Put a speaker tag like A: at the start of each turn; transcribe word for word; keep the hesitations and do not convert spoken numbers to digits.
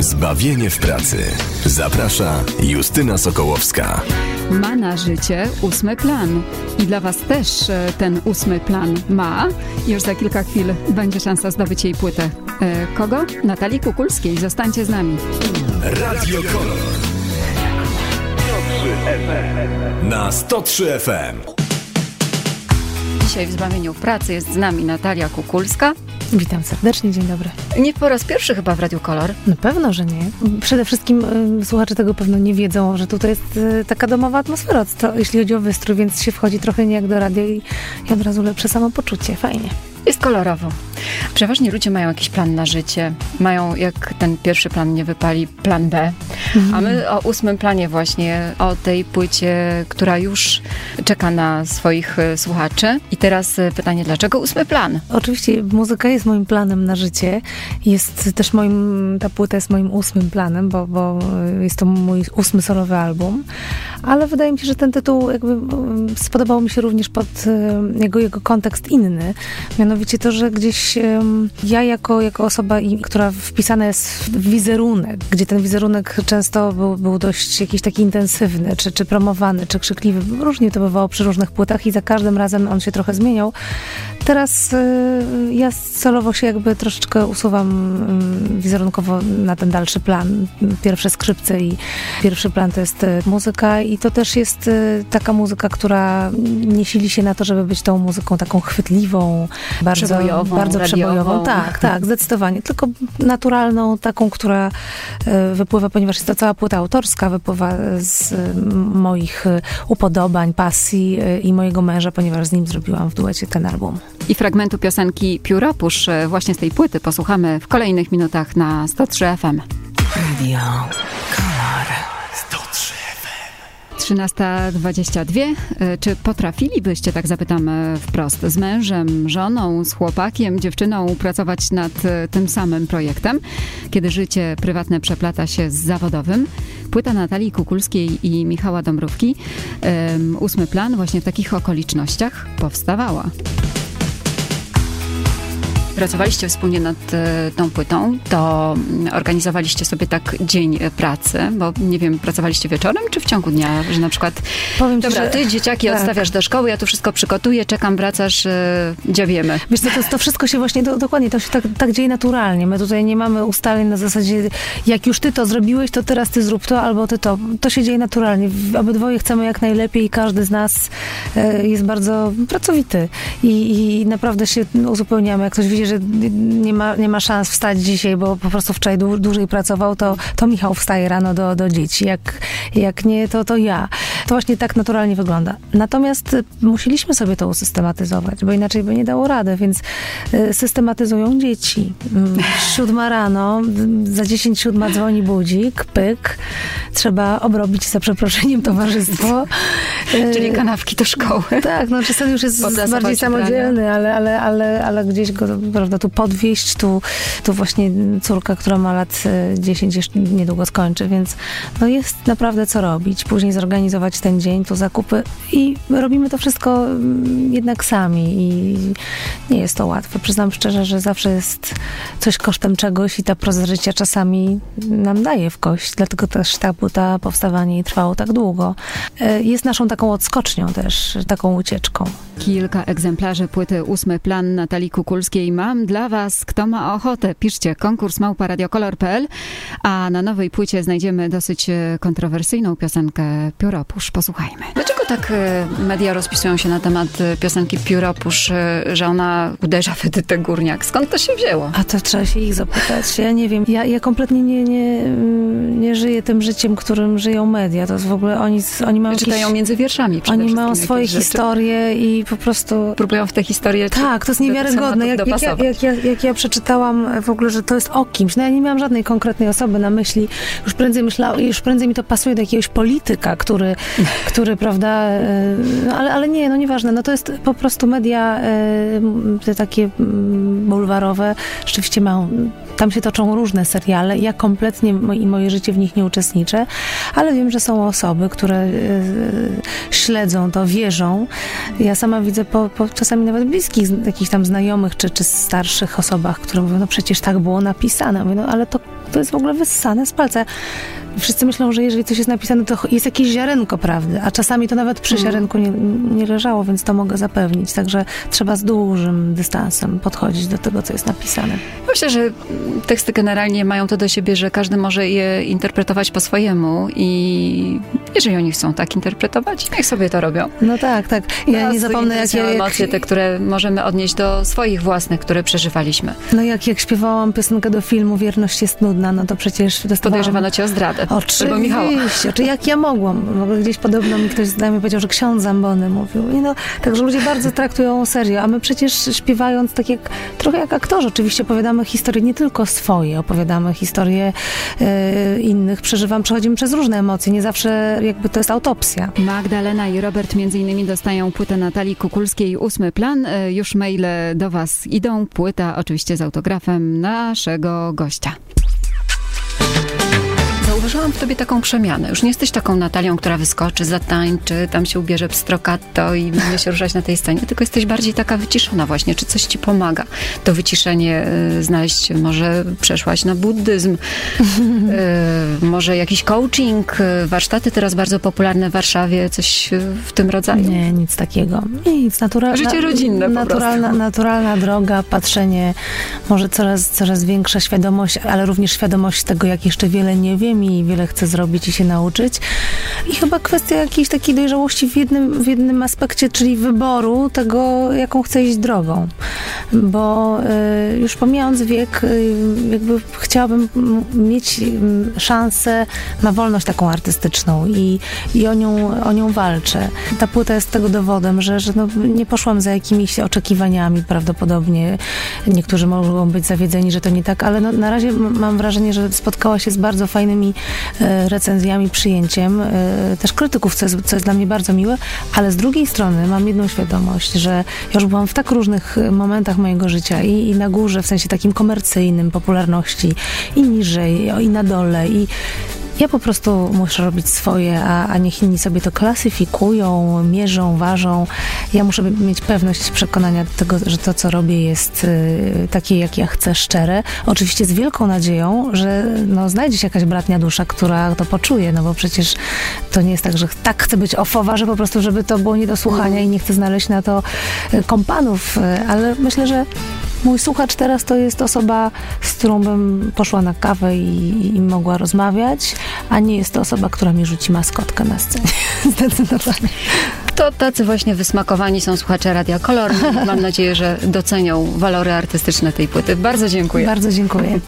A: Zbawienie w pracy. Zaprasza Justyna Sokołowska.
B: Ma na życie ósmy plan. I dla Was też ten ósmy plan ma. Już za kilka chwil będzie szansa zdobyć jej płytę. E, kogo? Natalii Kukulskiej. Zostańcie z nami.
A: Radio Kolor. Na sto trzy F M.
B: Dzisiaj w Zbawieniu w pracy jest z nami Natalia Kukulska.
C: Witam serdecznie, dzień dobry.
B: Nie po raz pierwszy chyba w Radiu Kolor.
C: Na pewno, że nie. Przede wszystkim y, słuchacze tego pewno nie wiedzą, że tutaj jest y, taka domowa atmosfera, to, jeśli chodzi o wystrój, więc się wchodzi trochę nie jak do radia i, i od razu lepsze samopoczucie. Fajnie.
B: Jest kolorowo. Przeważnie ludzie mają jakiś plan na życie. Mają, jak ten pierwszy plan nie wypali, plan B. Mhm. A my o ósmym planie właśnie, o tej płycie, która już czeka na swoich słuchaczy. I teraz pytanie, dlaczego ósmy plan?
C: Oczywiście muzyka jest moim planem na życie. Jest też moim, ta płyta jest moim ósmym planem, bo, bo jest to mój ósmy solowy album. Ale wydaje mi się, że ten tytuł jakby spodobał mi się również pod jego, jego kontekst inny. Mianowicie to, że gdzieś um, ja jako, jako osoba, która wpisana jest w wizerunek, gdzie ten wizerunek często był, był dość jakiś taki intensywny, czy, czy promowany, czy krzykliwy. Różnie to bywało przy różnych płytach i za każdym razem on się trochę zmieniał. Teraz y, ja solowo się jakby troszeczkę usuwam y, wizerunkowo na ten dalszy plan. Pierwsze skrzypce i pierwszy plan to jest y, muzyka i to też jest y, taka muzyka, która nie sili się na to, żeby być tą muzyką taką chwytliwą, bardzo
B: przebojową,
C: bardzo przebojową. Tak, tak, zdecydowanie. Tylko naturalną, taką, która y, wypływa, ponieważ jest to cała płyta autorska, wypływa z y, moich y, upodobań, pasji y, i mojego męża, ponieważ z nim zrobiłam w duecie ten album.
B: I fragmentu piosenki Pióropusz właśnie z tej płyty posłuchamy w kolejnych minutach na sto trzy F M.
A: Radio Kolor. sto trzy F M.
B: trzynasta dwadzieścia dwa. Czy potrafilibyście, tak zapytam wprost, z mężem, żoną, z chłopakiem, dziewczyną pracować nad tym samym projektem, kiedy życie prywatne przeplata się z zawodowym? Płyta Natalii Kukulskiej i Michała Dąbrówki, um, ósmy plan, właśnie w takich okolicznościach powstawała. Pracowaliście wspólnie nad y, tą płytą, to organizowaliście sobie tak dzień pracy, bo nie wiem, pracowaliście wieczorem czy w ciągu dnia, że na przykład
C: Powiem
B: dobra,
C: ci, że...
B: ty dzieciaki tak. odstawiasz do szkoły, ja tu wszystko przygotuję, czekam, wracasz, y, dziabiemy.
C: Wiesz co, to, to wszystko się właśnie, do, dokładnie, to się tak, tak dzieje naturalnie. My tutaj nie mamy ustaleń na zasadzie, jak już ty to zrobiłeś, to teraz ty zrób to, albo ty to. To się dzieje naturalnie. Obydwoje chcemy jak najlepiej i każdy z nas y, jest bardzo pracowity i, i naprawdę się uzupełniamy. Jak ktoś widzi, że nie ma, nie ma szans wstać dzisiaj, bo po prostu wczoraj dłu- dłużej pracował, to, to Michał wstaje rano do, do dzieci. Jak, jak nie, to, to ja. To właśnie tak naturalnie wygląda. Natomiast musieliśmy sobie to usystematyzować, bo inaczej by nie dało rady, więc systematyzują dzieci. Siódma rano, za dziesięć siódma dzwoni budzik, pyk. Trzeba obrobić za przeproszeniem towarzystwo.
B: Czyli kanapki do szkoły.
C: Tak, no czasem już jest bardziej samodzielny, ale, ale, ale, ale gdzieś go, prawda, tu podwieźć, tu, tu właśnie córka, która ma lat dziesięć, jeszcze niedługo skończy, więc no jest naprawdę co robić. Później zorganizować ten dzień, tu zakupy i robimy to wszystko jednak sami i nie jest to łatwe. Przyznam szczerze, że zawsze jest coś kosztem czegoś i ta proza życia czasami nam daje w kość, dlatego też ta płyta, powstawanie jej trwało tak długo. Jest naszą taką odskocznią też, taką ucieczką.
B: Kilka egzemplarzy płyty ósmy plan Natalii Kukulskiej mam dla was. Kto ma ochotę, piszcie konkurs małpa radiokolor kropka p l, a na nowej płycie znajdziemy dosyć kontrowersyjną piosenkę Pióropusz. Posłuchajmy. Dlaczego tak media rozpisują się na temat piosenki Pióropusz, że ona uderza w Edytę Górniak? Skąd to się wzięło?
C: A to trzeba się ich zapytać. Ja nie wiem. Ja, ja kompletnie nie, nie, nie żyję tym życiem, którym żyją media. To jest w ogóle oni, oni mają
B: Czytają
C: jakieś,
B: między wierszami.
C: Oni mają swoje historie i po prostu...
B: Próbują w te historie...
C: Tak, to jest niewiarygodne. Jak, jak, ja, jak, ja, jak ja przeczytałam w ogóle, że to jest o kimś, no ja nie miałam żadnej konkretnej osoby na myśli. Już prędzej myślałam, już prędzej mi to pasuje do jakiegoś polityka, który, który prawda, no, ale, ale nie, no nieważne. No to jest po prostu media te takie bulwarowe rzeczywiście mają tam się toczą różne seriale. Ja kompletnie mo- i moje życie w nich nie uczestniczę, ale wiem, że są osoby, które yy, śledzą to, wierzą. Ja sama widzę po, po czasami nawet bliskich, jakichś tam znajomych, czy, czy starszych osobach, które mówią, no przecież tak było napisane. Mówię, no ale to, to jest w ogóle wyssane z palca. Wszyscy myślą, że jeżeli coś jest napisane, to jest jakieś ziarenko prawdy, a czasami to nawet przy ziarenku nie, nie leżało, więc to mogę zapewnić. Także trzeba z dużym dystansem podchodzić do tego, co jest napisane.
B: Myślę, że teksty generalnie mają to do siebie, że każdy może je interpretować po swojemu i jeżeli oni chcą tak interpretować, niech sobie to robią.
C: No tak, tak. Ja nie zapomnę, jak ja...
B: emocje, te, które możemy odnieść do swoich własnych, które przeżywaliśmy.
C: No jak, jak śpiewałam piosenkę do filmu Wierność jest nudna, no to przecież... Dostawałam...
B: Podejrzewano cię o zdradę.
C: Oczywiście. Czy jak ja mogłam? Gdzieś podobno mi ktoś znajomych powiedział, że ksiądz Zambony mówił. I no, także ludzie bardzo traktują serio, a my przecież śpiewając tak jak, trochę jak aktorzy, oczywiście opowiadamy historie nie tylko swoje, opowiadamy historie e, innych, przeżywam, przechodzimy przez różne emocje, nie zawsze jakby to jest autopsja.
B: Magdalena i Robert między innymi dostają płytę Natalii Kukulskiej, ósmy plan. Już maile do was idą. Płyta oczywiście z autografem naszego gościa. Zauważyłam w tobie taką przemianę. Już nie jesteś taką Natalią, która wyskoczy, zatańczy, tam się ubierze pstrokatto i będzie się ruszać na tej scenie, tylko jesteś bardziej taka wyciszona właśnie. Czy coś ci pomaga to wyciszenie y, znaleźć? Może przeszłaś na buddyzm, y, może jakiś coaching, y, warsztaty teraz bardzo popularne w Warszawie, coś y, w tym rodzaju?
C: Nie, nic takiego. Nic. Natura-
B: Życie rodzinne po
C: naturalna,
B: prostu.
C: Naturalna droga, patrzenie, może coraz, coraz większa świadomość, ale również świadomość tego, jak jeszcze wiele nie wiem i wiele chcę zrobić i się nauczyć. I chyba kwestia jakiejś takiej dojrzałości w jednym, w jednym aspekcie, czyli wyboru tego, jaką chcę iść drogą. Bo y, już pomijając wiek, y, jakby chciałabym mieć y, szansę na wolność taką artystyczną i, i o, nią, o nią walczę. Ta płyta jest tego dowodem, że, że no, nie poszłam za jakimiś oczekiwaniami prawdopodobnie. Niektórzy mogą być zawiedzeni, że to nie tak, ale no, na razie m- mam wrażenie, że spotkała się z bardzo fajnymi recenzjami, przyjęciem, też krytyków, co jest, co jest dla mnie bardzo miłe, ale z drugiej strony mam jedną świadomość, że ja już byłam w tak różnych momentach mojego życia i, i na górze, w sensie takim komercyjnym, popularności, i niżej, i na dole, i ja po prostu muszę robić swoje, a, a niech inni sobie to klasyfikują, mierzą, ważą. Ja muszę mieć pewność przekonania do tego, że to, co robię, jest y, takie, jak ja chcę, szczere. Oczywiście z wielką nadzieją, że no, znajdzie się jakaś bratnia dusza, która to poczuje, no bo przecież to nie jest tak, że tak chcę być ofowa, że po prostu, żeby to było nie do słuchania i nie chcę znaleźć na to kompanów, ale myślę, że mój słuchacz teraz to jest osoba, z którą bym poszła na kawę i, i mogła rozmawiać, a nie jest to osoba, która mi rzuci maskotkę na scenie. Zdecydowanie.
B: To tacy właśnie wysmakowani są słuchacze Radia Kolor. Mam nadzieję, że docenią walory artystyczne tej płyty. Bardzo dziękuję.
C: Bardzo dziękuję.